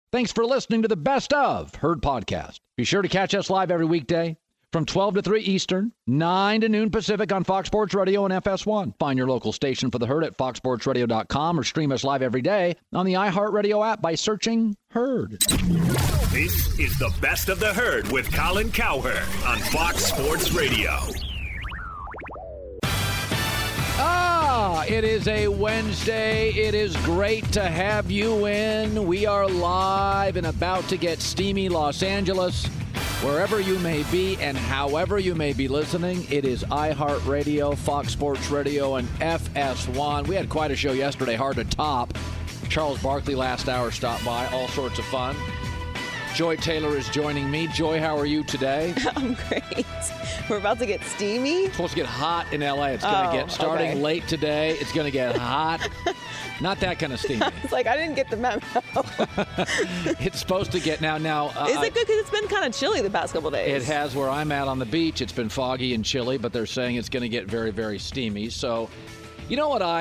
Thanks for listening to the Best of Herd podcast. Be sure to catch us live every weekday from 12 to 3 Eastern, 9 to noon Pacific on Fox Sports Radio and FS1. Find your local station for the Herd at foxsportsradio.com or stream us live every day on the iHeartRadio app by searching Herd. This is the Best of the Herd with Colin Cowherd on Fox Sports Radio. It is a Wednesday. It is great to have you in. We are live and about to get steamy Los Angeles. Wherever you may be and however you may be listening, it is iHeartRadio, Fox Sports Radio, and FS1. We had quite a show yesterday, hard to top. Charles Barkley last hour stopped by, all sorts of fun. Joy Taylor is joining me. Joy, how are you today? I'm great. We're about to get steamy. It's supposed to get hot in L.A. It's going to get, starting late today, it's going to get hot. Not that kind of steamy. It's like, I didn't get the memo. It's supposed to get now. Is it good? Because it's been kind of chilly the past couple of days. It has. Where I'm at on the beach, it's been foggy and chilly, but they're saying it's going to get very, very steamy. So, you know what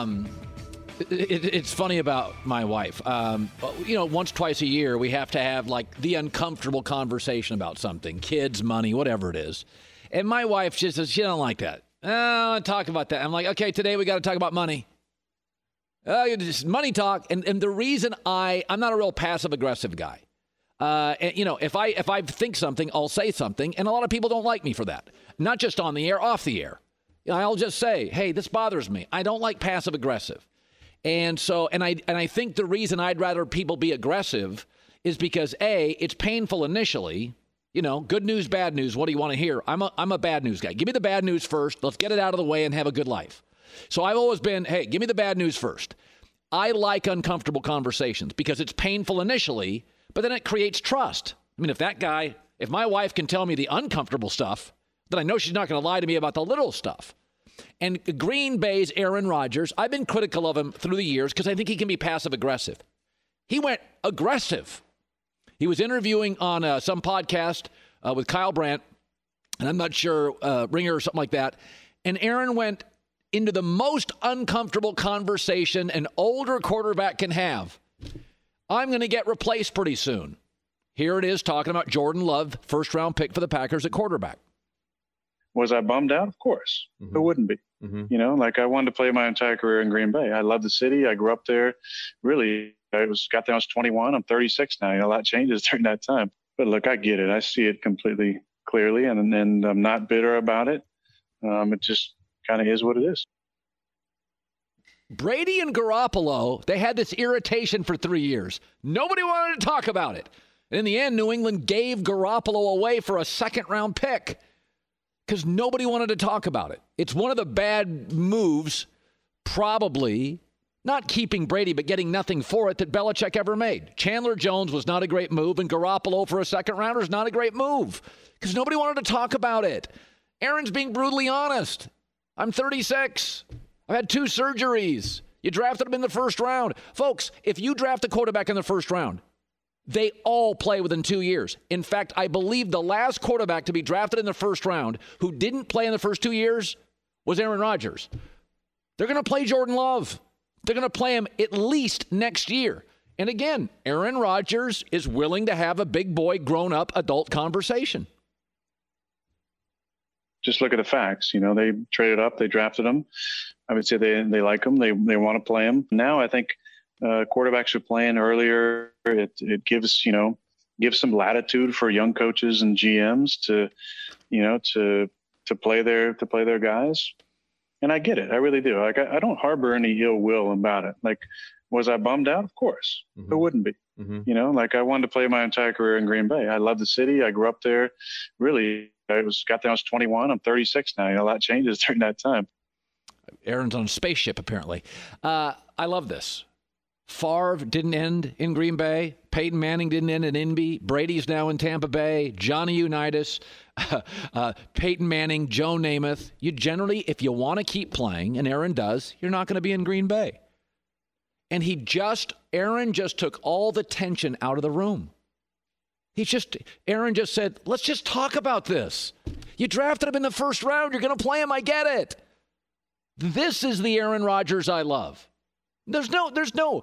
it's funny about my wife. Once, twice a year, we have to have like the uncomfortable conversation about something, kids, money, whatever it is. And my wife just says, she don't like that. I don't want to talk about that. I'm like, okay, today we got to talk about money. Just money talk. And the reason I'm not a real passive aggressive guy. If I think something, I'll say something. And a lot of people don't like me for that. Not just on the air, off the air. I'll just say, hey, this bothers me. I don't like passive aggressive. And so, and I think the reason I'd rather people be aggressive is because A, it's painful initially. Good news, bad news. What do you want to hear? I'm a bad news guy. Give me the bad news first. Let's get it out of the way and have a good life. So I've always been, hey, give me the bad news first. I like uncomfortable conversations because it's painful initially, but then it creates trust. I mean, if my wife can tell me the uncomfortable stuff, then I know she's not going to lie to me about the little stuff. And Green Bay's Aaron Rodgers, I've been critical of him through the years because I think he can be passive aggressive. He went aggressive. He was interviewing on some podcast with Kyle Brandt, and I'm not sure, Ringer or something like that. And Aaron went into the most uncomfortable conversation an older quarterback can have. I'm going to get replaced pretty soon. Here it is talking about Jordan Love, first-round pick for the Packers at quarterback. Was I bummed out? Of course. Mm-hmm. Who wouldn't be? Mm-hmm. I wanted to play my entire career in Green Bay. I love the city. I grew up there. Really, got there when I was 21. I'm 36 now. A lot changes during that time. But look, I get it. I see it completely clearly, and I'm not bitter about it. It just kind of is what it is. Brady and Garoppolo, they had this irritation for 3 years. Nobody wanted to talk about it. In the end, New England gave Garoppolo away for a second-round pick because nobody wanted to talk about it. It's one of the bad moves, probably, not keeping Brady, but getting nothing for it that Belichick ever made. Chandler Jones was not a great move, and Garoppolo for a second-rounder is not a great move because nobody wanted to talk about it. Aaron's being brutally honest. I'm 36. I've had 2 surgeries. You drafted him in the first round. Folks, if you draft a quarterback in the first round, they all play within 2 years. In fact, I believe the last quarterback to be drafted in the first round who didn't play in the first 2 years was Aaron Rodgers. They're going to play Jordan Love. They're going to play him at least next year. And again, Aaron Rodgers is willing to have a big boy, grown-up, adult conversation. Just look at the facts. They traded up. They drafted him. I would say they like him. They want to play him. Now I think quarterbacks are playing earlier. It gives some latitude for young coaches and GMs to play their guys. And I get it. I really do. I don't harbor any ill will about it. Was I bummed out? Of course. Mm-hmm. Who wouldn't be? Mm-hmm. I wanted to play my entire career in Green Bay. I love the city. I grew up there. Really, got there when I was 21. I'm 36 now. A lot changes during that time. Aaron's on a spaceship, apparently. I love this. Favre didn't end in Green Bay. Peyton Manning didn't end in Indy. Brady's now in Tampa Bay. Johnny Unitas, Peyton Manning, Joe Namath. You generally, if you want to keep playing, and Aaron does, you're not going to be in Green Bay. And Aaron just took all the tension out of the room. Aaron just said, let's just talk about this. You drafted him in the first round. You're going to play him. I get it. This is the Aaron Rodgers I love. There's no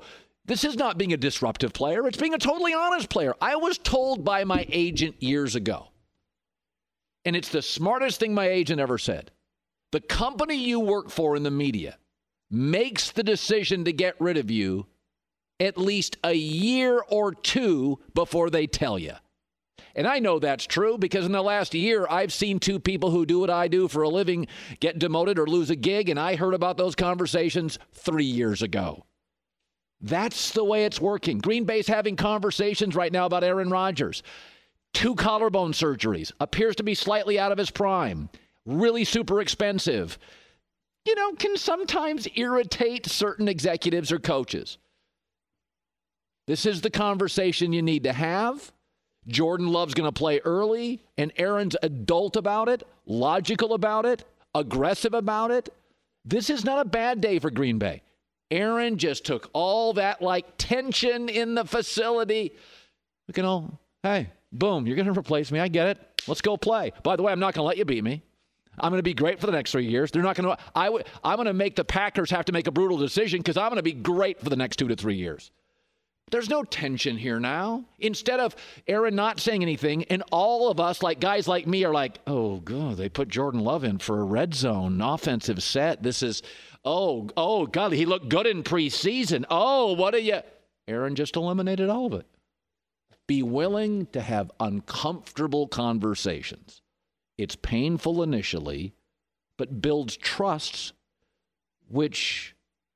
This is not being a disruptive player. It's being a totally honest player. I was told by my agent years ago, and it's the smartest thing my agent ever said. The company you work for in the media makes the decision to get rid of you at least a year or two before they tell you. And I know that's true because in the last year, I've seen two people who do what I do for a living get demoted or lose a gig, and I heard about those conversations 3 years ago. That's the way it's working. Green Bay's having conversations right now about Aaron Rodgers. 2 collarbone surgeries. Appears to be slightly out of his prime. Really super expensive. Can sometimes irritate certain executives or coaches. This is the conversation you need to have. Jordan Love's going to play early, and Aaron's adult about it, logical about it, aggressive about it. This is not a bad day for Green Bay. Aaron just took all that tension in the facility. Hey, boom, you're going to replace me. I get it. Let's go play. By the way, I'm not going to let you beat me. I'm going to be great for the next 3 years. They're not going to. I'm going to make the Packers have to make a brutal decision because I'm going to be great for the next 2 to 3 years. There's no tension here now. Instead of Aaron not saying anything, and all of us, guys like me, are like, oh, God, they put Jordan Love in for a red zone offensive set. This is, oh, God, he looked good in preseason. Oh, what are you? Aaron just eliminated all of it. Be willing to have uncomfortable conversations. It's painful initially, but builds trusts, which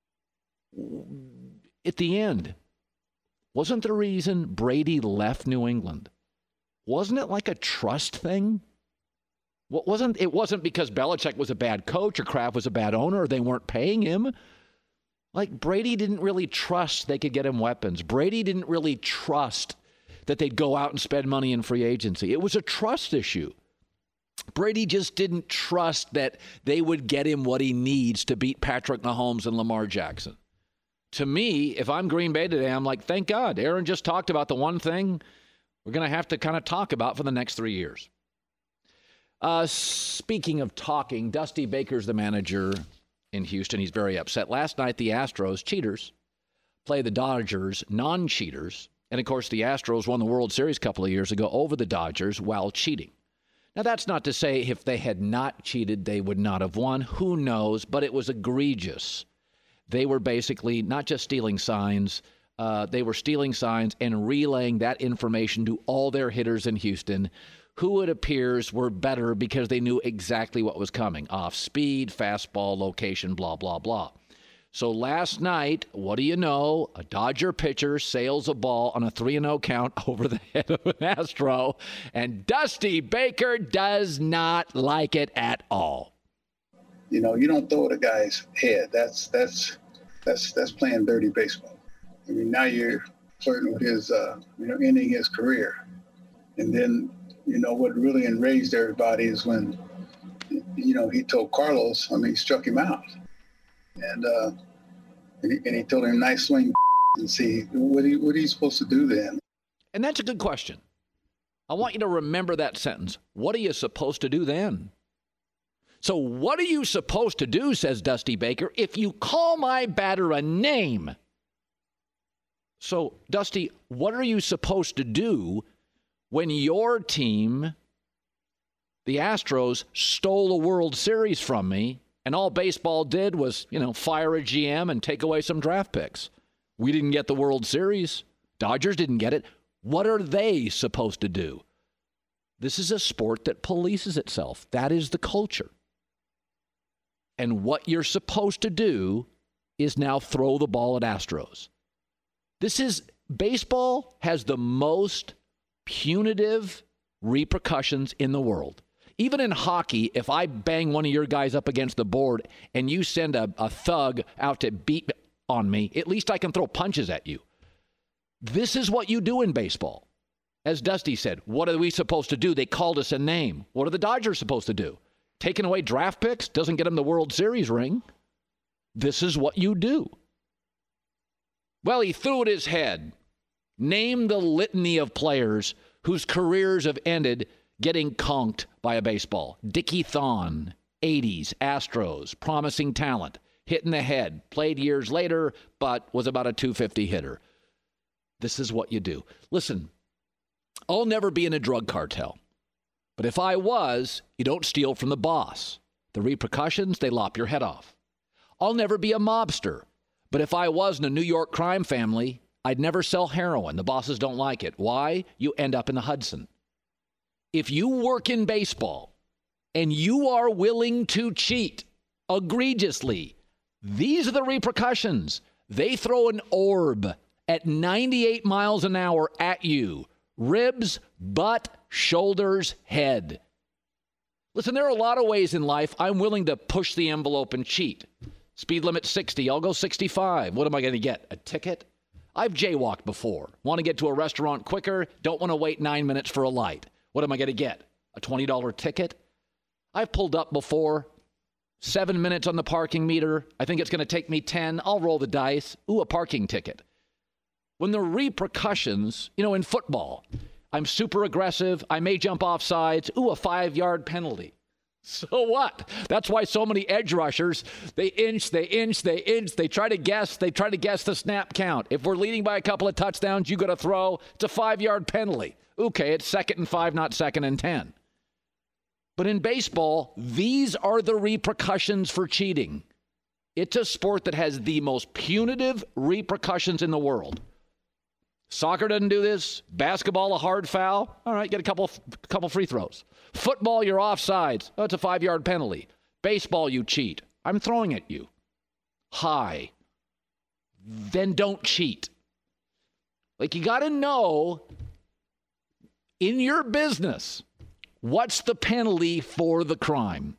at the end, wasn't the reason Brady left New England? Wasn't it like a trust thing? It wasn't because Belichick was a bad coach or Kraft was a bad owner or they weren't paying him. Brady didn't really trust they could get him weapons. Brady didn't really trust that they'd go out and spend money in free agency. It was a trust issue. Brady just didn't trust that they would get him what he needs to beat Patrick Mahomes and Lamar Jackson. To me, if I'm Green Bay today, I'm like, thank God. Aaron just talked about the one thing we're going to have to kind of talk about for the next 3 years. Speaking of talking, Dusty Baker's the manager in Houston. He's very upset. Last night, the Astros, cheaters, play the Dodgers, non-cheaters. And, of course, the Astros won the World Series a couple of years ago over the Dodgers while cheating. Now, that's not to say if they had not cheated, they would not have won. Who knows? But it was egregious. They were basically not just stealing signs. They were stealing signs and relaying that information to all their hitters in Houston, who it appears were better because they knew exactly what was coming. Off speed, fastball, location, blah, blah, blah. So last night, what do you know? A Dodger pitcher sails a ball on a 3-0 count over the head of an Astro, and Dusty Baker does not like it at all. You don't throw at a guy's head. That's playing dirty baseball. I mean, now you're flirting with his, ending his career. And then, what really enraged everybody is when, he told Carlos, he struck him out. And he told him, nice swing, and see, what are you supposed to do then? And that's a good question. I want you to remember that sentence. What are you supposed to do then? So what are you supposed to do, says Dusty Baker, if you call my batter a name? So, Dusty, what are you supposed to do when your team, the Astros, stole a World Series from me, and all baseball did was, fire a GM and take away some draft picks? We didn't get the World Series. Dodgers didn't get it. What are they supposed to do? This is a sport that polices itself. That is the culture. And what you're supposed to do is now throw the ball at Astros. Baseball has the most punitive repercussions in the world. Even in hockey, if I bang one of your guys up against the board and you send a thug out to beat on me, at least I can throw punches at you. This is what you do in baseball. As Dusty said, what are we supposed to do? They called us a name. What are the Dodgers supposed to do? Taking away draft picks doesn't get them the World Series ring. This is what you do. Well, he threw at his head. Name the litany of players whose careers have ended getting conked by a baseball. Dickie Thon, 80s, Astros, promising talent. hit in the head, played years later, but was about a 250 hitter. This is what you do. Listen, I'll never be in a drug cartel. But if I was, you don't steal from the boss. The repercussions, they lop your head off. I'll never be a mobster. But if I was in a New York crime family, I'd never sell heroin. The bosses don't like it. Why? You end up in the Hudson. If you work in baseball and you are willing to cheat egregiously, these are the repercussions. They throw an orb at 98 miles an hour at you. Ribs, butt, shoulders, head. Listen, there are a lot of ways in life I'm willing to push the envelope and cheat. Speed limit 60, I'll go 65. What am I going to get? A ticket? I've jaywalked before. Want to get to a restaurant quicker, don't want to wait 9 minutes for a light. What am I going to get? A $20 ticket? I've pulled up before. 7 minutes on the parking meter. I think it's going to take me 10. I'll roll the dice. Ooh, a parking ticket. When the repercussions, in football, I'm super aggressive. I may jump off sides. Ooh, a 5-yard penalty. So what? That's why so many edge rushers, they inch. They try to guess the snap count. If we're leading by a couple of touchdowns, you got to throw. It's a 5-yard penalty. Okay, it's 2nd and 5, not 2nd and 10. But in baseball, these are the repercussions for cheating. It's a sport that has the most punitive repercussions in the world. Soccer doesn't do this. Basketball, a hard foul. All right, get a couple free throws. Football, you're offsides. Oh, it's a 5-yard penalty. Baseball, you cheat. I'm throwing at you. High. Then don't cheat. Like, you got to know in your business, what's the penalty for the crime?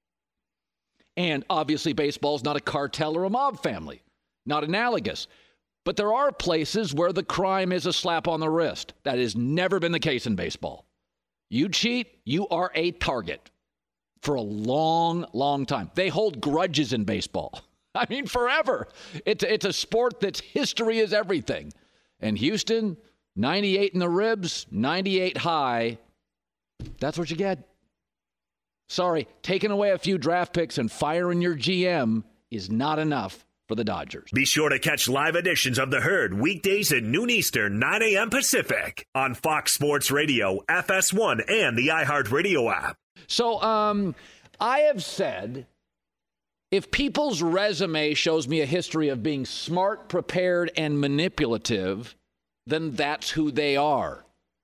And obviously, baseball's not a cartel or a mob family. Not analogous. But there are places where the crime is a slap on the wrist. That has never been the case in baseball. You cheat, you are a target for a long, long time. They hold grudges in baseball. I mean, forever. It's a sport that's history is everything. And Houston, 98 in the ribs, 98 high. That's what you get. Sorry, taking away a few draft picks and firing your GM is not enough for the Dodgers. Be sure to catch live editions of The Herd weekdays at noon Eastern, 9 a.m. Pacific on Fox Sports Radio, FS1, and the iHeartRadio app. So I have said, if people's resume shows me a history of being smart, prepared, and manipulative, then that's who they are.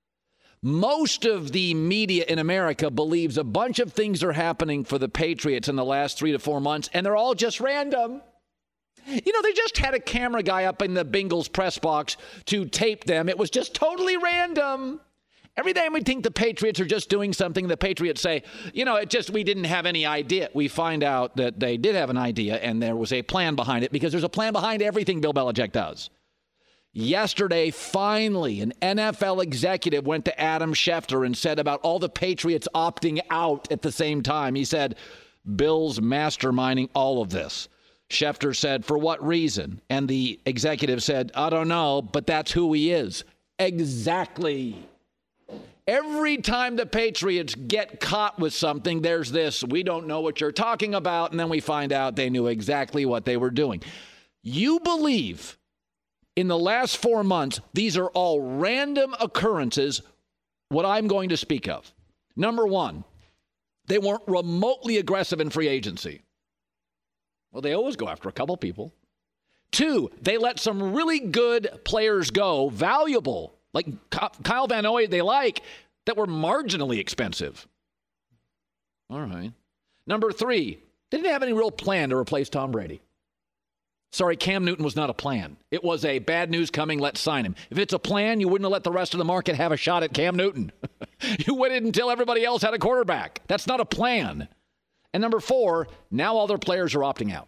Most of the media in America believes a bunch of things are happening for the Patriots in the last 3 to 4 months, and they're all just random. They just had a camera guy up in the Bengals press box to tape them. It was just totally random. Every time we think the Patriots are just doing something, the Patriots say, we didn't have any idea. We find out that they did have an idea, and there was a plan behind it, because there's a plan behind everything Bill Belichick does. Yesterday, finally, an NFL executive went to Adam Schefter and said about all the Patriots opting out at the same time. He said, Bill's masterminding all of this. Schefter said, for what reason? And the executive said, I don't know, but that's who he is. Exactly. Every time the Patriots get caught with something, there's this, we don't know what you're talking about, and then we find out they knew exactly what they were doing. You believe in the last 4 months, these are all random occurrences, what I'm going to speak of. Number one, they weren't remotely aggressive in free agency. Well, they always go after a couple people. 2, they let some really good players go, valuable, like Kyle Van Noy, that were marginally expensive. All right. Number 3, they didn't have any real plan to replace Tom Brady. Sorry, Cam Newton was not a plan. It was a bad news coming, let's sign him. If it's a plan, you wouldn't have let the rest of the market have a shot at Cam Newton. You waited until everybody else had a quarterback. That's not a plan. And number 4, now all their players are opting out.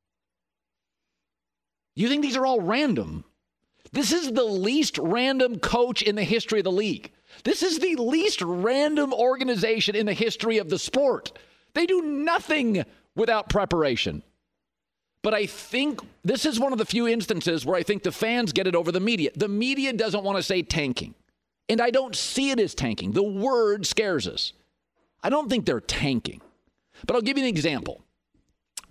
You think these are all random? This is the least random coach in the history of the league. This is the least random organization in the history of the sport. They do nothing without preparation. But I think this is one of the few instances where I think the fans get it over the media. The media doesn't want to say tanking. And I don't see it as tanking. The word scares us. I don't think they're tanking. But I'll give you an example.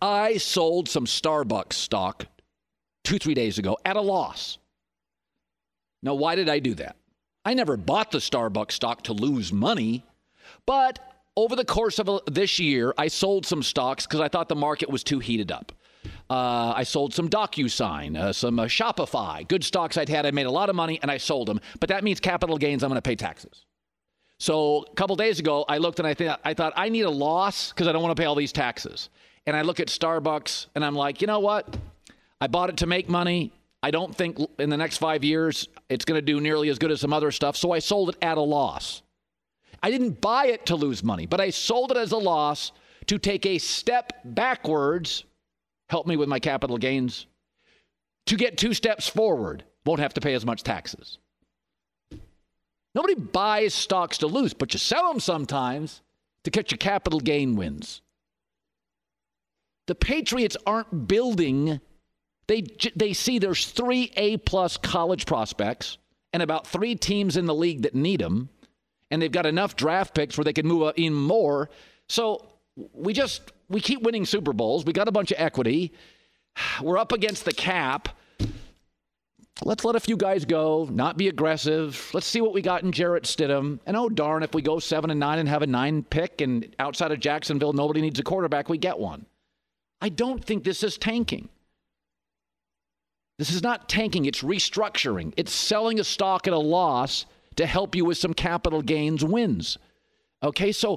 I sold some Starbucks stock 2-3 days ago at a loss. Now, why did I do that? I never bought the Starbucks stock to lose money, but over the course of this year, I sold some stocks because I thought the market was too heated up. I sold some DocuSign, some Shopify, good stocks I'd had. I made a lot of money, and I sold them. But that means capital gains, I'm going to pay taxes. So a couple days ago, I looked and I thought I need a loss because I don't want to pay all these taxes. And I look at Starbucks, and I'm like, you know what? I bought it to make money. I don't think in the next 5 years it's going to do nearly as good as some other stuff, so I sold it at a loss. I didn't buy it to lose money, but I sold it as a loss to take a step backwards, help me with my capital gains, to get 2 steps forward, won't have to pay as much taxes. Nobody buys stocks to lose, but you sell them sometimes to catch your capital gain wins. The Patriots aren't building. They see there's 3 A-plus college prospects and about 3 teams in the league that need them, and they've got enough draft picks where they can move in more. So we keep winning Super Bowls. We got a bunch of equity. We're up against the cap. Let's let a few guys go, not be aggressive. Let's see what we got in Jarrett Stidham. And oh, darn, if we go 7-9 and have a 9 pick and outside of Jacksonville, nobody needs a quarterback, we get one. I don't think this is tanking. This is not tanking. It's restructuring. It's selling a stock at a loss to help you with some capital gains wins. Okay, so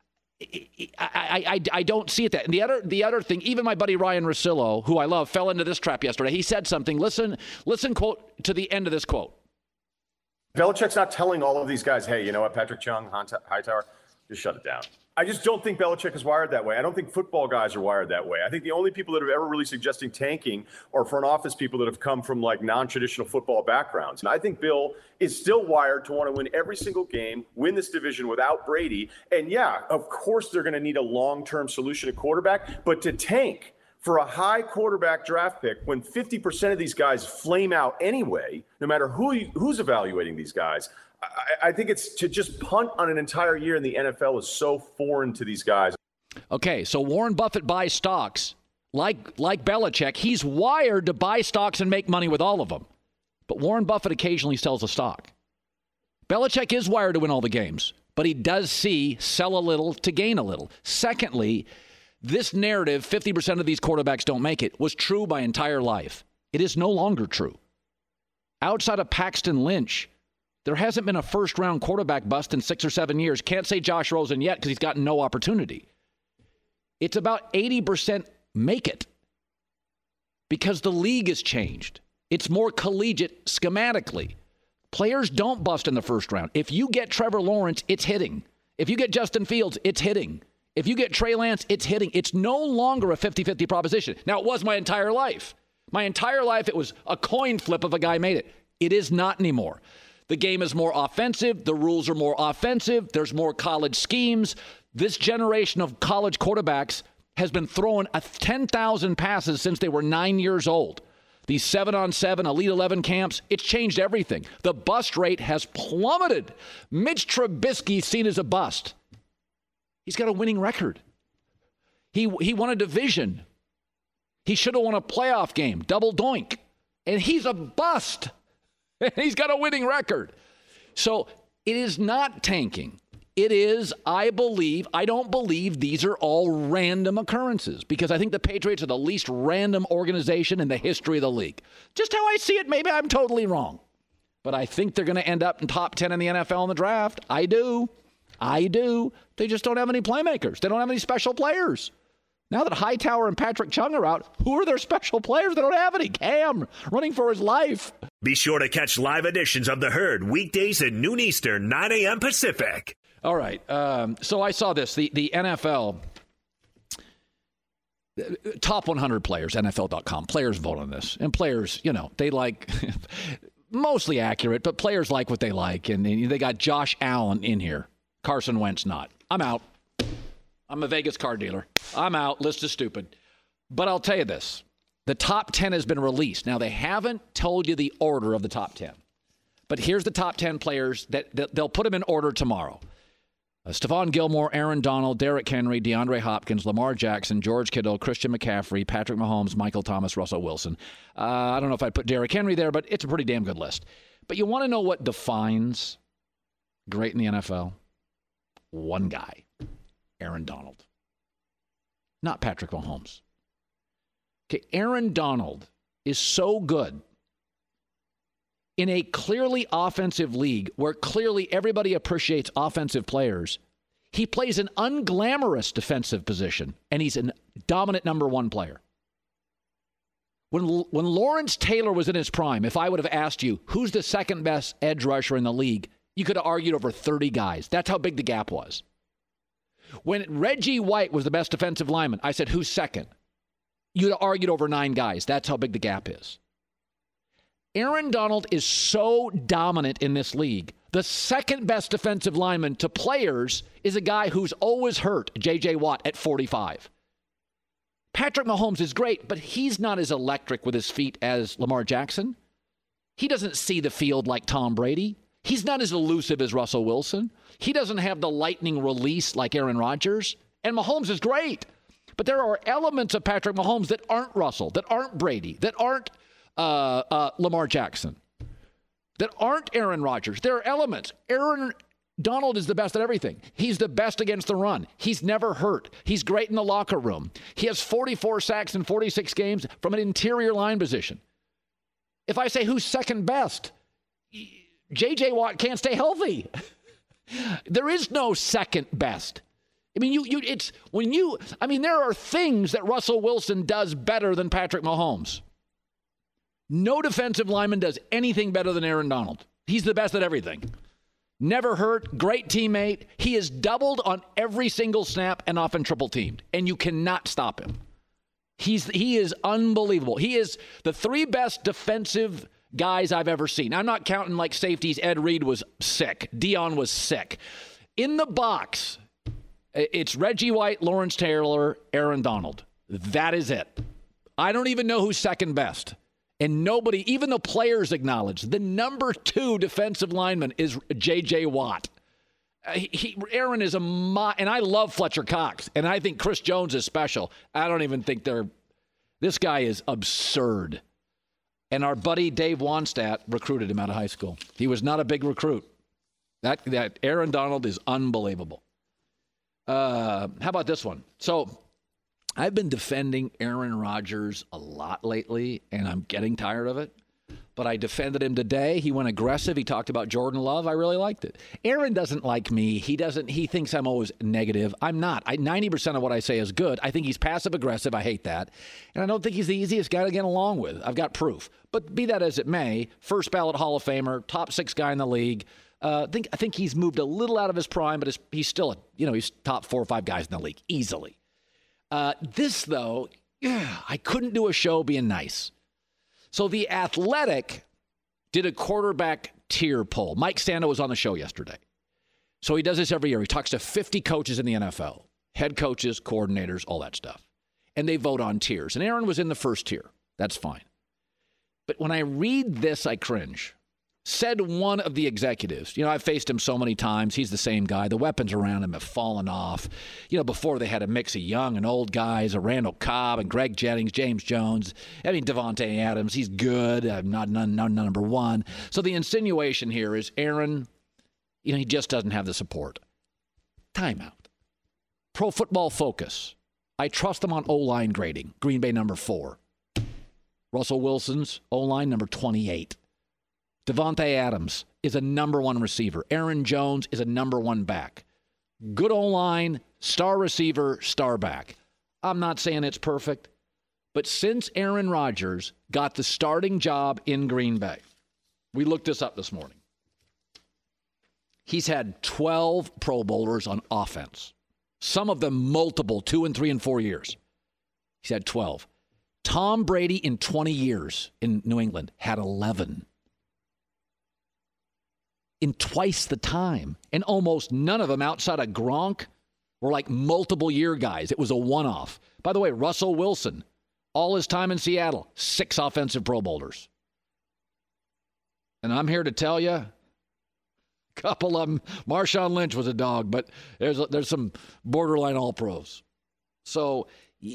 I don't see it that. And the other thing, even my buddy Ryan Russillo, who I love, fell into this trap yesterday. He said something. Listen, quote, to the end of this quote. Belichick's not telling all of these guys, hey, you know what, Patrick Chung, Hightower, just shut it down. I just don't think Belichick is wired that way. I don't think football guys are wired that way. I think the only people that have ever really suggesting tanking are front office people that have come from like non-traditional football backgrounds. And I think Bill is still wired to want to win every single game, win this division without Brady. And yeah, of course they're going to need a long-term solution at quarterback, but to tank for a high quarterback draft pick when 50% of these guys flame out anyway, no matter who's evaluating these guys, I think it's to just punt on an entire year in the NFL is so foreign to these guys. Okay, so Warren Buffett buys stocks. Like Belichick, he's wired to buy stocks and make money with all of them. But Warren Buffett occasionally sells a stock. Belichick is wired to win all the games, but he does see sell a little to gain a little. Secondly, this narrative, 50% of these quarterbacks don't make it, was true my entire life. It is no longer true. Outside of Paxton Lynch, there hasn't been a first-round quarterback bust in 6 or 7 years. Can't say Josh Rosen yet because he's gotten no opportunity. It's about 80% make it because the league has changed. It's more collegiate schematically. Players don't bust in the first round. If you get Trevor Lawrence, it's hitting. If you get Justin Fields, it's hitting. If you get Trey Lance, it's hitting. It's no longer a 50-50 proposition. Now, it was my entire life. My entire life, it was a coin flip if a guy made it. It is not anymore. The game is more offensive. The rules are more offensive. There's more college schemes. This generation of college quarterbacks has been throwing 10,000 passes since they were 9 years old. These 7-on-7 Elite 11 camps, it's changed everything. The bust rate has plummeted. Mitch Trubisky's seen as a bust. He's got a winning record. He won a division. He should have won a playoff game, double doink. And he's a bust. And he's got a winning record. So it is not tanking. It is, I don't believe these are all random occurrences because I think the Patriots are the least random organization in the history of the league. Just how I see it, maybe I'm totally wrong. But I think they're going to end up in top 10 in the NFL in the draft. I do. They just don't have any playmakers. They don't have any special players. Now that Hightower and Patrick Chung are out, who are their special players? They don't have any. Cam running for his life. Be sure to catch live editions of The Herd weekdays at noon Eastern, 9 a.m. Pacific. All right. So I saw this. The NFL, top 100 players, NFL.com. Players vote on this. And players, they like, mostly accurate, but players like what they like. And they got Josh Allen in here. Carson Wentz not. I'm out. I'm a Vegas car dealer. I'm out. List is stupid. But I'll tell you this. The top 10 has been released. Now, they haven't told you the order of the top 10. But here's the top 10 players that they'll put them in order tomorrow. Stephon Gilmore, Aaron Donald, Derrick Henry, DeAndre Hopkins, Lamar Jackson, George Kittle, Christian McCaffrey, Patrick Mahomes, Michael Thomas, Russell Wilson. I don't know if I'd put Derrick Henry there, but it's a pretty damn good list. But you want to know what defines great in the NFL? One guy, Aaron Donald. Not Patrick Mahomes. Okay, Aaron Donald is so good in a clearly offensive league where clearly everybody appreciates offensive players. He plays an unglamorous defensive position, and he's a dominant number one player. When Lawrence Taylor was in his prime, if I would have asked you, who's the second best edge rusher in the league, you could have argued over 30 guys. That's how big the gap was. When Reggie White was the best defensive lineman, I said, who's second? You'd have argued over 9 guys. That's how big the gap is. Aaron Donald is so dominant in this league. The second best defensive lineman to players is a guy who's always hurt, J.J. Watt, at 45. Patrick Mahomes is great, but he's not as electric with his feet as Lamar Jackson. He doesn't see the field like Tom Brady. He's not as elusive as Russell Wilson. He doesn't have the lightning release like Aaron Rodgers. And Mahomes is great. But there are elements of Patrick Mahomes that aren't Russell, that aren't Brady, that aren't Lamar Jackson, that aren't Aaron Rodgers. There are elements. Aaron Donald is the best at everything. He's the best against the run. He's never hurt. He's great in the locker room. He has 44 sacks in 46 games from an interior line position. If I say who's second best, J.J. Watt can't stay healthy. There is no second best. I mean, there are things that Russell Wilson does better than Patrick Mahomes. No defensive lineman does anything better than Aaron Donald. He's the best at everything. Never hurt, great teammate. He is doubled on every single snap and often triple teamed, and you cannot stop him. He is unbelievable. He is the 3 best defensive guys I've ever seen. I'm not counting like safeties. Ed Reed was sick. Dion was sick. In the box, it's Reggie White, Lawrence Taylor, Aaron Donald. That is it. I don't even know who's second best. And nobody, even the players acknowledge, the number 2 defensive lineman is J.J. Watt. Aaron is and I love Fletcher Cox, and I think Chris Jones is special. I don't even think this guy is absurd. And our buddy Dave Wannstedt recruited him out of high school. He was not a big recruit. That Aaron Donald is unbelievable. How about this one? So I've been defending Aaron Rodgers a lot lately, and I'm getting tired of it. But I defended him today. He went aggressive. He talked about Jordan Love. I really liked it. Aaron doesn't like me. He thinks I'm always negative. I'm not. 90% of what I say is good. I think he's passive-aggressive. I hate that. And I don't think he's the easiest guy to get along with. I've got proof. But be that as it may, first ballot Hall of Famer, top 6 guy in the league. I think he's moved a little out of his prime, but he's still he's top 4 or 5 guys in the league, easily. This, though, I couldn't do a show being nice. So The Athletic did a quarterback tier poll. Mike Sando was on the show yesterday. So he does this every year. He talks to 50 coaches in the NFL, head coaches, coordinators, all that stuff. And they vote on tiers. And Aaron was in the first tier. That's fine. But when I read this, I cringe. Said one of the executives, I've faced him so many times. He's the same guy. The weapons around him have fallen off. Before they had a mix of young and old guys, a Randall Cobb and Greg Jennings, James Jones. Devontae Adams, he's good. Not number 1. So the insinuation here is Aaron, he just doesn't have the support. Timeout. Pro Football Focus. I trust them on O-line grading. Green Bay number 4. Russell Wilson's O-line number 28. Devontae Adams is a number 1 receiver. Aaron Jones is a number 1 back. Good O-line, star receiver, star back. I'm not saying it's perfect, but since Aaron Rodgers got the starting job in Green Bay, we looked this up this morning. He's had 12 Pro Bowlers on offense. Some of them multiple, 2 and 3 and 4 years. He's had 12. Tom Brady in 20 years in New England had 11. In twice the time. And almost none of them outside of Gronk were like multiple year guys. It was a one-off. By the way, Russell Wilson, all his time in Seattle, 6 offensive Pro Bowlers. And I'm here to tell you, Couple of them. Marshawn Lynch was a dog, but there's some borderline all-pros. So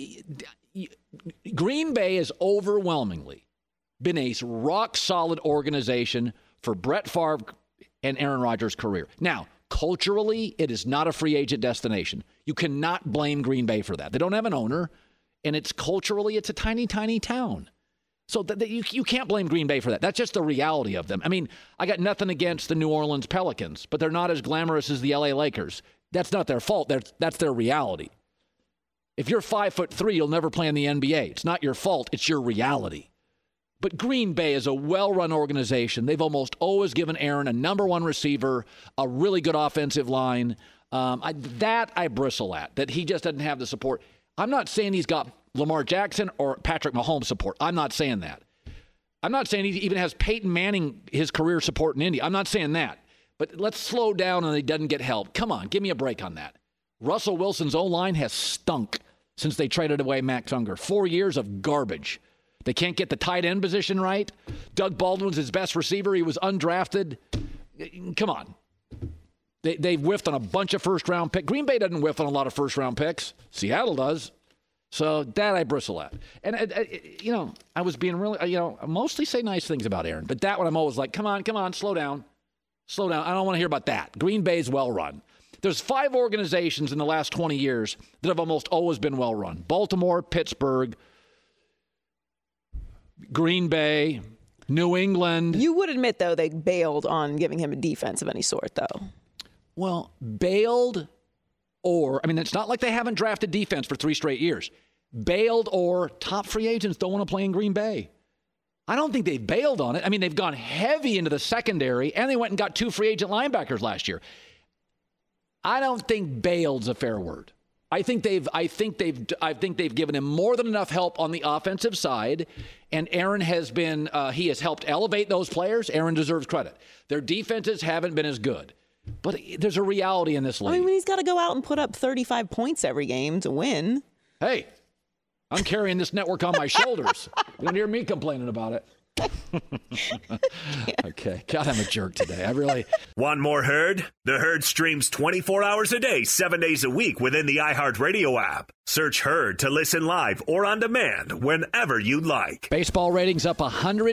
Green Bay has overwhelmingly been a rock-solid organization for Brett Favre and Aaron Rodgers' career. Now, culturally, it is not a free agent destination. You cannot blame Green Bay for that. They don't have an owner, and it's a tiny, tiny town. So you can't blame Green Bay for that. That's just the reality of them. I mean, I got nothing against the New Orleans Pelicans, but they're not as glamorous as the LA Lakers. That's not their fault. That's their reality. If you're 5'3", you'll never play in the NBA. It's not your fault. It's your reality. But Green Bay is a well-run organization. They've almost always given Aaron a number one receiver, a really good offensive line. I bristle at, that he just doesn't have the support. I'm not saying he's got Lamar Jackson or Patrick Mahomes support. I'm not saying that. I'm not saying he even has Peyton Manning, his career support in Indy. I'm not saying that. But let's slow down and he doesn't get help. Come on, give me a break on that. Russell Wilson's O-line has stunk since they traded away Max Unger. 4 years of garbage. They can't get the tight end position right. Doug Baldwin's his best receiver. He was undrafted. Come on. They've whiffed on a bunch of first-round picks. Green Bay doesn't whiff on a lot of first-round picks. Seattle does. So that I bristle at. And, I was being really, I mostly say nice things about Aaron. But that one I'm always like, come on, slow down. Slow down. I don't want to hear about that. Green Bay's well-run. There's 5 organizations in the last 20 years that have almost always been well-run. Baltimore, Pittsburgh, Green Bay, New England. You would admit, though, they bailed on giving him a defense of any sort, though. Well, bailed it's not like they haven't drafted defense for 3 straight years. Bailed or top free agents don't want to play in Green Bay. I don't think they've bailed on it. I mean, they've gone heavy into the secondary, and they went and got 2 free agent linebackers last year. I don't think bailed's a fair word. I think they've given him more than enough help on the offensive side, and Aaron has been he has helped elevate those players. Aaron deserves credit. Their defenses haven't been as good, but there's a reality in this league. I mean, he's got to go out and put up 35 points every game to win. Hey, I'm carrying this network on my shoulders. You don't hear me complaining about it. Okay. God, I'm a jerk today. I really. Want more Herd? The Herd streams 24 hours a day, 7 days a week within the iHeartRadio app. Search Herd to listen live or on demand whenever you like. Baseball ratings up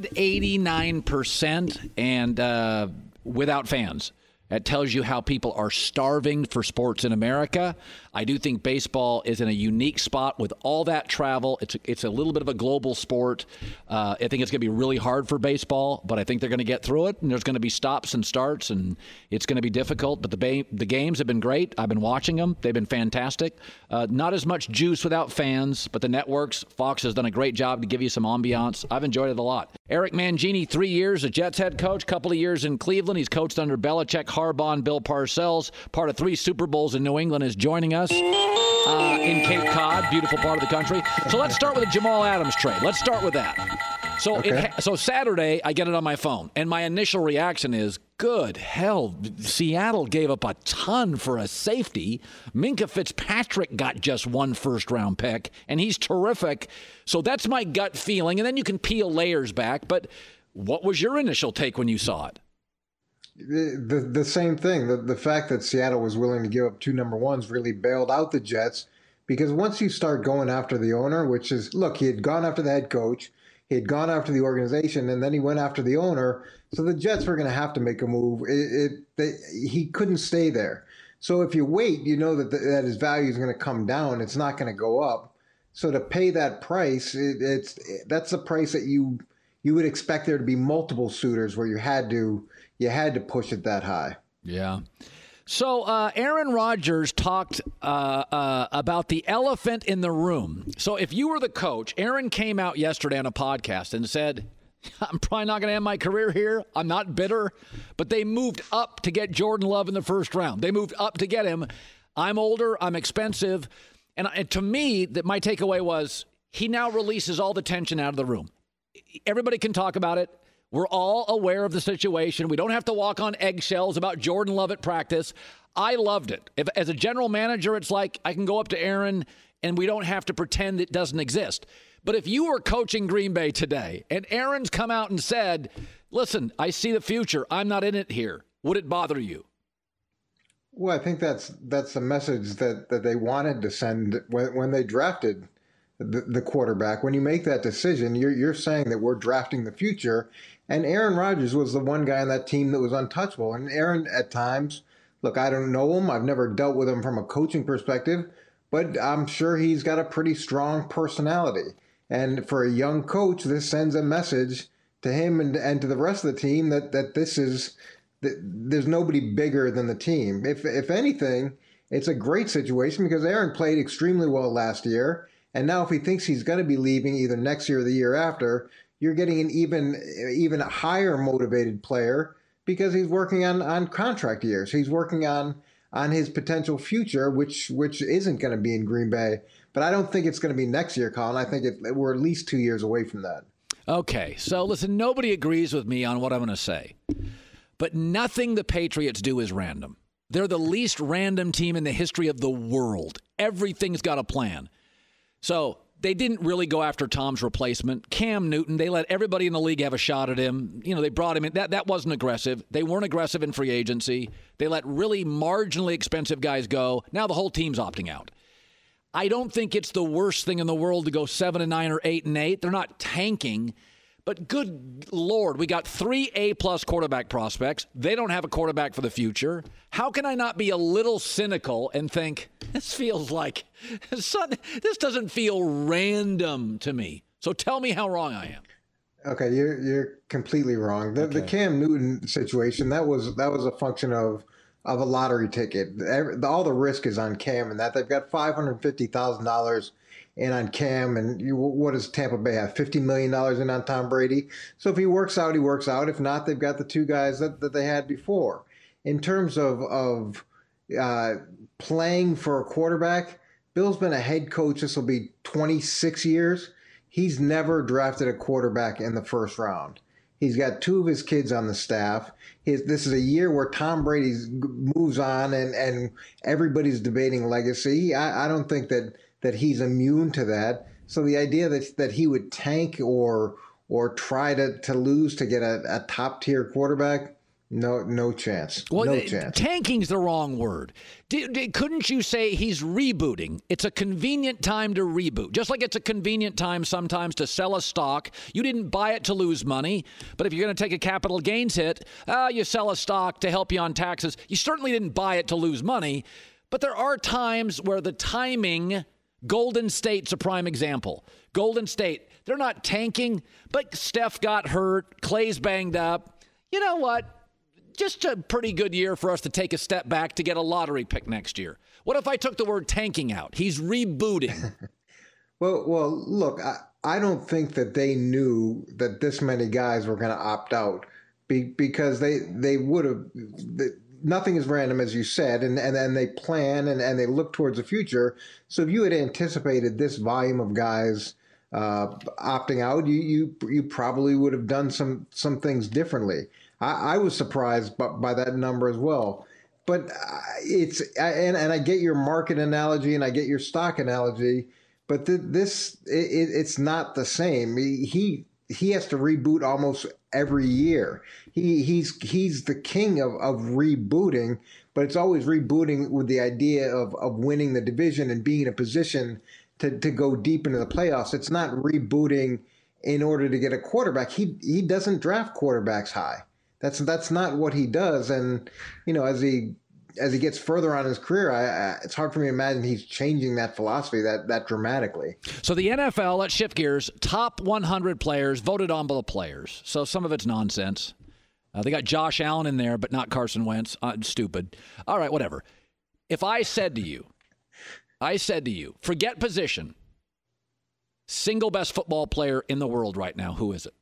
189% and without fans. That tells you how people are starving for sports in America. I do think baseball is in a unique spot with all that travel. It's a little bit of a global sport. I think it's going to be really hard for baseball, but I think they're going to get through it, and there's going to be stops and starts, and it's going to be difficult. But the games have been great. I've been watching them. They've been fantastic. Not as much juice without fans, but the networks, Fox has done a great job to give you some ambiance. I've enjoyed it a lot. Eric Mangini, 3 years as Jets head coach, couple of years in Cleveland. He's coached under Belichick, Harbaugh, and Bill Parcells. Part of 3 Super Bowls in New England, is joining us in Cape Cod, beautiful part of the country. So let's start with the Jamal Adams trade. Let's start with that. So so Saturday, I get it on my phone, and my initial reaction is, good hell, Seattle gave up a ton for a safety. Minkah Fitzpatrick got just 1 first-round pick, and he's terrific. So that's my gut feeling, and then you can peel layers back. But what was your initial take when you saw it? The same thing. The fact that Seattle was willing to give up 2 number ones really bailed out the Jets, because once you start going after the owner, which is, look, he had gone after the head coach, he had gone after the organization, and then he went after the owner. So the Jets were going to have to make a move. He couldn't stay there. So if you wait, you know that his value is going to come down. It's not going to go up. So to pay that price, that's the price that you would expect there to be multiple suitors where you had to push it that high. Yeah. So Aaron Rodgers talked about the elephant in the room. So if you were the coach, Aaron came out yesterday on a podcast and said, I'm probably not going to end my career here. I'm not bitter. But they moved up to get Jordan Love in the first round. They moved up to get him. I'm older. I'm expensive. And to me, that my takeaway was he now releases all the tension out of the room. Everybody can talk about it. We're all aware of the situation. We don't have to walk on eggshells about Jordan Love at practice. I loved it. As a general manager, it's like I can go up to Aaron and we don't have to pretend it doesn't exist. But if you were coaching Green Bay today and Aaron's come out and said, listen, I see the future. I'm not in it here. Would it bother you? Well, I think that's the message that they wanted to send when they drafted the quarterback. When you make that decision, you're saying that we're drafting the future. And Aaron Rodgers was the one guy on that team that was untouchable. And Aaron, at times, look, I don't know him. I've never dealt with him from a coaching perspective, but I'm sure he's got a pretty strong personality. And for a young coach, this sends a message to him and to the rest of the team that there's nobody bigger than the team. If anything, it's a great situation because Aaron played extremely well last year. And now if he thinks he's going to be leaving either next year or the year after, you're getting an even higher motivated player because he's working on contract years. He's working on his potential future, which isn't going to be in Green Bay. But I don't think it's going to be next year, Colin. I think we're at least 2 years away from that. Okay, so listen, nobody agrees with me on what I'm going to say. But nothing the Patriots do is random. They're the least random team in the history of the world. Everything's got a plan. So they didn't really go after Tom's replacement. Cam Newton, they let everybody in the league have a shot at him. You know, they brought him in. That wasn't aggressive. They weren't aggressive in free agency. They let really marginally expensive guys go. Now the whole team's opting out. I don't think it's the worst thing in the world to go 7-9 or 8-8. They're not tanking. But good Lord, we got 3 A-plus quarterback prospects. They don't have a quarterback for the future. How can I not be a little cynical and think, this doesn't feel random to me? So tell me how wrong I am. Okay, you're completely wrong. The Cam Newton situation, that was a function of a lottery ticket. All the risk is on Cam and that. They've got $550,000 in on Cam, and what does Tampa Bay have? $50 million in on Tom Brady. So if he works out, he works out. If not, they've got the two guys that they had before. In terms of playing for a quarterback, Bill's been a head coach. This will be 26 years. He's never drafted a quarterback in the first round. He's got 2 of his kids on the staff. This is a year where Tom Brady moves on and everybody's debating legacy. I don't think that he's immune to that. So the idea that he would tank or try to lose to get a top tier quarterback, no chance. Well, no chance. Tanking's the wrong word. Couldn't you say he's rebooting? It's a convenient time to reboot. Just like it's a convenient time sometimes to sell a stock. You didn't buy it to lose money, but if you're going to take a capital gains hit, you sell a stock to help you on taxes. You certainly didn't buy it to lose money, but there are times where the timing. Golden State's a prime example. Golden State, they're not tanking, but Steph got hurt. Clay's banged up. You know what? Just a pretty good year for us to take a step back to get a lottery pick next year. What if I took the word tanking out? He's rebooting. Well, look, I don't think that they knew that this many guys were going to opt out because they would have. Nothing is random, as you said, and then they plan and they look towards the future. So if you had anticipated this volume of guys opting out, you probably would have done some things differently. I was surprised by that number as well. But and I get your market analogy and I get your stock analogy, but it's not the same. He has to reboot almost every year. He's the king of rebooting, but it's always rebooting with the idea of winning the division and being in a position to go deep into the playoffs. It's not rebooting in order to get a quarterback. He doesn't draft quarterbacks high. That's not what he does. And as he gets further on in his career, it's hard for me to imagine he's changing that philosophy that dramatically. So the NFL, let's shift gears, top 100 players voted on by the players. So some of it's nonsense. They got Josh Allen in there, but not Carson Wentz. Stupid. All right, whatever. If I said to you, forget position, single best football player in the world right now, who is it?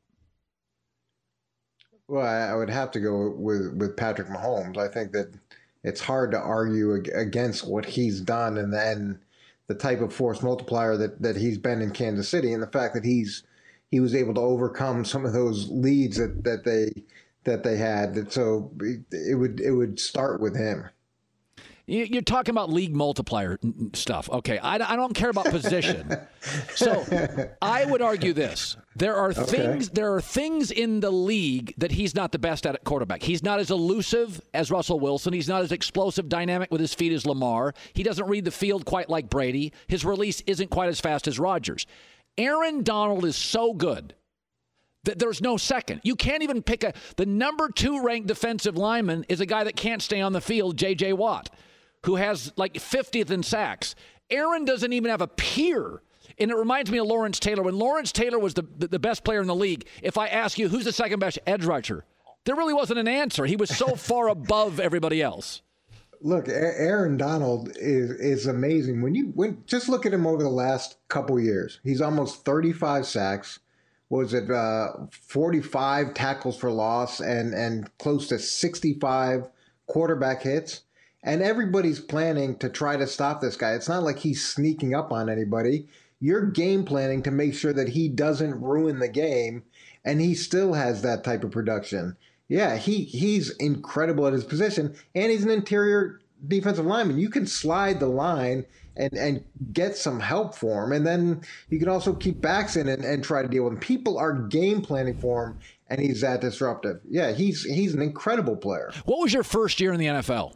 Well, I would have to go with Patrick Mahomes. I think that it's hard to argue against what he's done and the type of force multiplier that he's been in Kansas City, and the fact that he was able to overcome some of those leads that they had. So it would start with him. You're talking about league multiplier stuff. Okay, I don't care about position. So I would argue this. There are things in the league that he's not the best at quarterback. He's not as elusive as Russell Wilson. He's not as explosive, dynamic with his feet as Lamar. He doesn't read the field quite like Brady. His release isn't quite as fast as Rodgers. Aaron Donald is so good that there's no second. You can't even pick the number 2 ranked defensive lineman is a guy that can't stay on the field, J.J. Watt, who has like 50th in sacks. Aaron doesn't even have a peer. And it reminds me of Lawrence Taylor. When Lawrence Taylor was the best player in the league, if I ask you who's the second best edge rusher, there really wasn't an answer. He was so far above everybody else. Look, Aaron Donald is amazing. When just look at him over the last couple years. He's almost 35 sacks. Was it 45 tackles for loss and close to 65 quarterback hits? And everybody's planning to try to stop this guy. It's not like he's sneaking up on anybody. You're game planning to make sure that he doesn't ruin the game, and he still has that type of production. Yeah, he's incredible at his position, and he's an interior defensive lineman. You can slide the line and get some help for him. And then you can also keep backs in and try to deal with him. People are game planning for him, and he's that disruptive. Yeah, he's an incredible player. What was your first year in the NFL?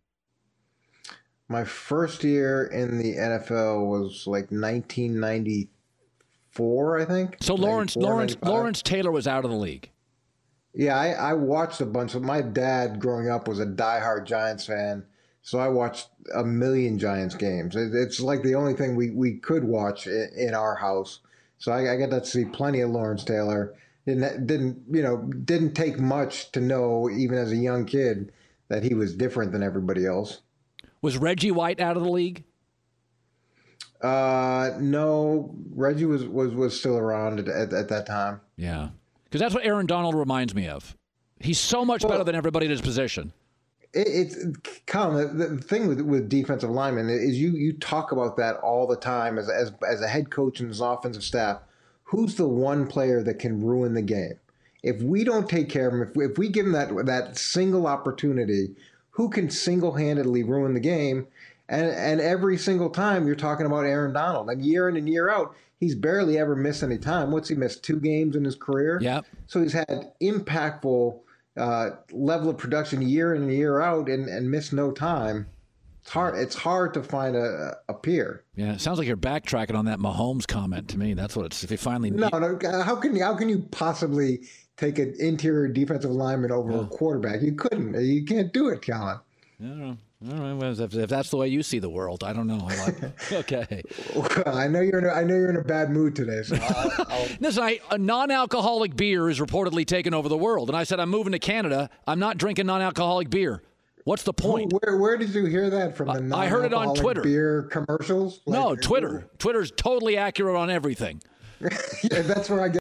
My first year in the NFL was like 1994, I think. So Lawrence Taylor was out of the league. Yeah, I watched a bunch of. My dad growing up was a diehard Giants fan, so I watched a million Giants games. It's like the only thing we could watch in our house. So I got to see plenty of Lawrence Taylor. Didn't take much to know, even as a young kid, that he was different than everybody else. Was Reggie White out of the league? No, Reggie was still around at that time. Yeah, because that's what Aaron Donald reminds me of. He's so much better than everybody in his position. Colin, the thing with defensive linemen is you talk about that all the time as a head coach and his offensive staff. Who's the one player that can ruin the game? If we don't take care of him, if we give him that single opportunity, who can single-handedly ruin the game? And every single time you're talking about Aaron Donald. And year in and year out, he's barely ever missed any time. What's he missed? 2 games in his career? Yeah. So he's had impactful level of production year in and year out and missed no time. It's hard to find a peer. Yeah, it sounds like you're backtracking on that Mahomes comment to me. That's what it's. If you finally no, how can you possibly take an interior defensive lineman over a quarterback? You couldn't. You can't do it, Colin. I don't know. All right. Well, if that's the way you see the world, I don't know. Okay. I know you're in a bad mood today. So Listen, a non-alcoholic beer is reportedly taking over the world, and I said I'm moving to Canada. I'm not drinking non-alcoholic beer. What's the point? Where did you hear that from? The I heard it on Twitter. Beer commercials? No, Twitter. Twitter's totally accurate on everything. Yeah, that's where I get